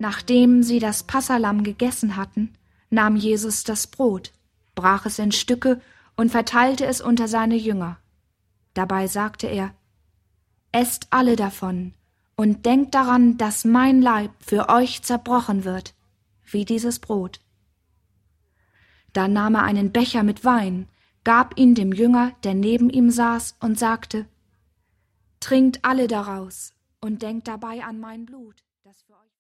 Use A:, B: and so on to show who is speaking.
A: Nachdem sie das Passalamm gegessen hatten, nahm Jesus das Brot, brach es in Stücke und verteilte es unter seine Jünger. Dabei sagte er: Esst alle davon und denkt daran, dass mein Leib für euch zerbrochen wird, wie dieses Brot. Dann nahm er einen Becher mit Wein, gab ihn dem Jünger, der neben ihm saß, und sagte: Trinkt alle daraus und denkt dabei an mein Blut, das für euch